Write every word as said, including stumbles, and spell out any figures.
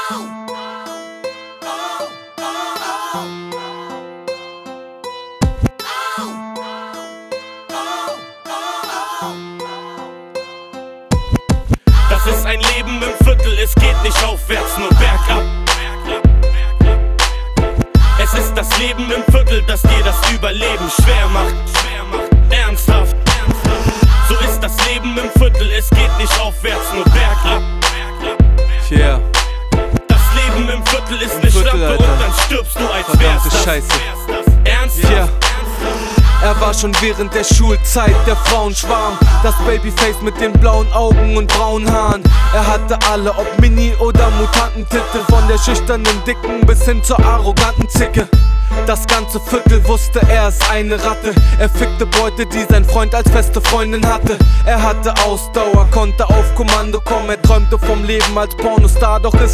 Das ist ein Leben im Viertel, es geht nicht aufwärts, nur bergab. Es ist das Leben im Viertel, das dir das Überleben schwer macht. Ernsthaft. So ist das Leben im Viertel, es geht nicht aufwärts, nur bergab. Yeah. Das Leben im Viertel ist eine Viertel, Schlampe Alter. und dann stirbst du als Verdammte wär's das. Scheiße. Ernsthaft. Yeah. Er war schon während der Schulzeit der Frauenschwarm. Das Babyface mit den blauen Augen und braunen Haaren. Er hatte alle, ob Mini- oder Mutantentitel. Von der schüchternen Dicken bis hin zur arroganten Zicke. Das ganze Viertel wusste, er ist eine Ratte. Er fickte Beute, die sein Freund als feste Freundin hatte. Er hatte Ausdauer, konnte auf Kommando kommen. Er träumte vom Leben als Pornostar, doch es